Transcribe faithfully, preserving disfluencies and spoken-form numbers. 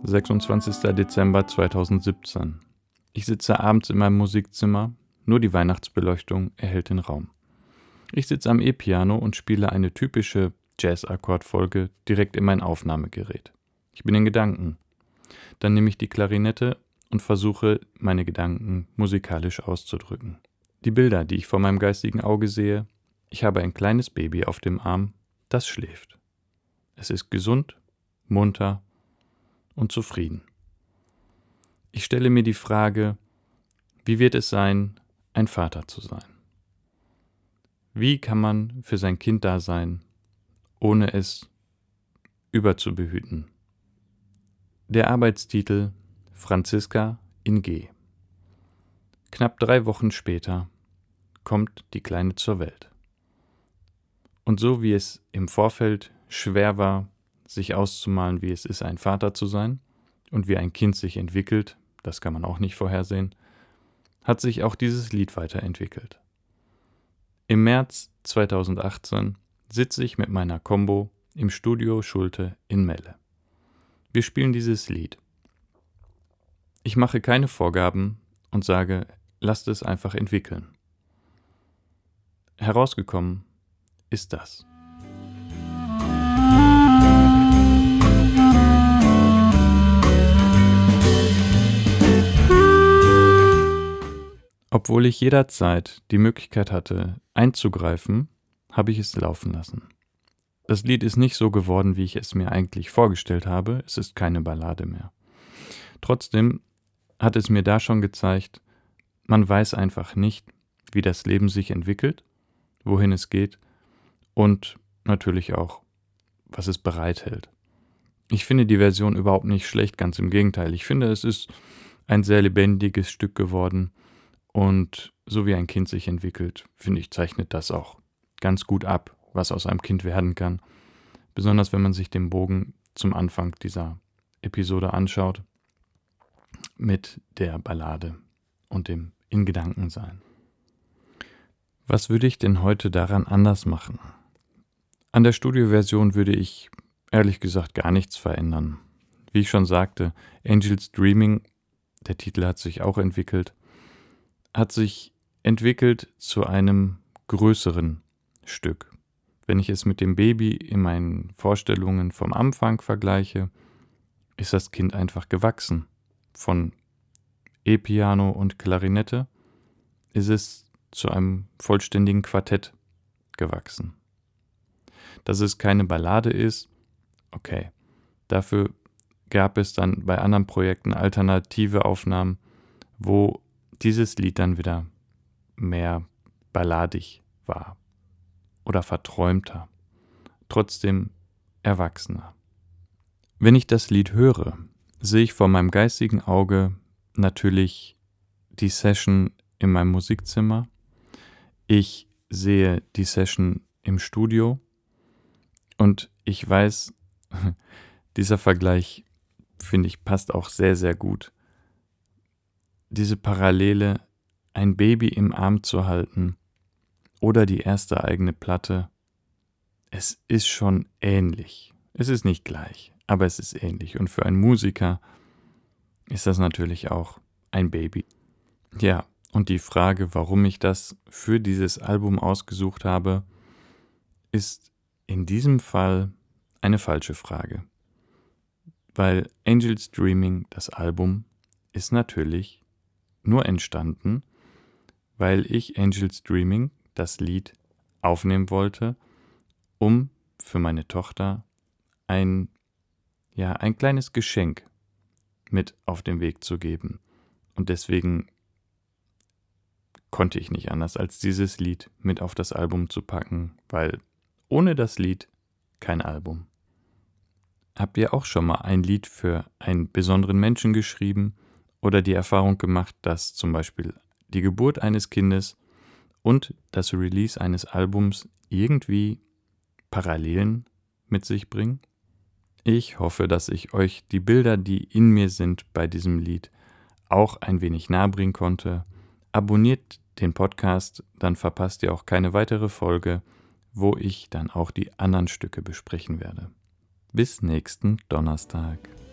sechsundzwanzigster Dezember zweitausendsiebzehn. Ich sitze abends in meinem Musikzimmer, nur die Weihnachtsbeleuchtung erhellt den Raum. Ich sitze am E-Piano und spiele eine typische Jazz-Akkordfolge direkt in mein Aufnahmegerät. Ich bin in Gedanken. Dann nehme ich die Klarinette und versuche, meine Gedanken musikalisch auszudrücken. Die Bilder, die ich vor meinem geistigen Auge sehe: Ich habe ein kleines Baby auf dem Arm, das schläft. Es ist gesund, munter und zufrieden. Ich stelle mir die Frage: Wie wird es sein, ein Vater zu sein? Wie kann man für sein Kind da sein, ohne es überzubehüten? Der Arbeitstitel: Franziska in G. Knapp drei Wochen später kommt die Kleine zur Welt. Und so wie es im Vorfeld schwer war, sich auszumalen, wie es ist, ein Vater zu sein und wie ein Kind sich entwickelt, das kann man auch nicht vorhersehen, hat sich auch dieses Lied weiterentwickelt. Im März zweitausendachtzehn sitze ich mit meiner Combo im Studio Schulte in Melle. Wir spielen dieses Lied. Ich mache keine Vorgaben und sage, lasst es einfach entwickeln. Herausgekommen ist das. Obwohl ich jederzeit die Möglichkeit hatte, einzugreifen, habe ich es laufen lassen. Das Lied ist nicht so geworden, wie ich es mir eigentlich vorgestellt habe. Es ist keine Ballade mehr. Trotzdem hat es mir da schon gezeigt, man weiß einfach nicht, wie das Leben sich entwickelt, wohin es geht und natürlich auch, was es bereithält. Ich finde die Version überhaupt nicht schlecht, ganz im Gegenteil. Ich finde, es ist ein sehr lebendiges Stück geworden und so wie ein Kind sich entwickelt, finde ich, zeichnet das auch ganz gut ab, was aus einem Kind werden kann. Besonders wenn man sich den Bogen zum Anfang dieser Episode anschaut, mit der Ballade und dem In-Gedanken-Sein. Was würde ich denn heute daran anders machen? An der Studioversion würde ich ehrlich gesagt gar nichts verändern. Wie ich schon sagte, Angels Dreaming, der Titel hat sich auch entwickelt, hat sich entwickelt zu einem größeren Stück. Wenn ich es mit dem Baby in meinen Vorstellungen vom Anfang vergleiche, ist das Kind einfach gewachsen. Von E-Piano und Klarinette ist es zu einem vollständigen Quartett gewachsen. Dass es keine Ballade ist, okay. Dafür gab es dann bei anderen Projekten alternative Aufnahmen, wo dieses Lied dann wieder mehr balladig war oder verträumter, trotzdem erwachsener. Wenn ich das Lied höre, sehe ich vor meinem geistigen Auge natürlich die Session in meinem Musikzimmer. Ich sehe die Session im Studio und ich weiß, dieser Vergleich, finde ich, passt auch sehr, sehr gut. Diese Parallele, ein Baby im Arm zu halten oder die erste eigene Platte, es ist schon ähnlich. Es ist nicht gleich, aber es ist ähnlich. Und für einen Musiker ist das natürlich auch ein Baby. Ja, und die Frage, warum ich das für dieses Album ausgesucht habe, ist in diesem Fall eine falsche Frage. Weil Angels Dreaming, das Album, ist natürlich nur entstanden, weil ich Angels Dreaming, das Lied, aufnehmen wollte, um für meine Tochter ein, ja, ein kleines Geschenk mit auf den Weg zu geben. Und deswegen konnte ich nicht anders, als dieses Lied mit auf das Album zu packen, weil ohne das Lied kein Album. Habt ihr auch schon mal ein Lied für einen besonderen Menschen geschrieben oder die Erfahrung gemacht, dass zum Beispiel die Geburt eines Kindes und das Release eines Albums irgendwie Parallelen mit sich bringen? Ich hoffe, dass ich euch die Bilder, die in mir sind bei diesem Lied, auch ein wenig nahe bringen konnte. Abonniert den Podcast, dann verpasst ihr auch keine weitere Folge, wo ich dann auch die anderen Stücke besprechen werde. Bis nächsten Donnerstag.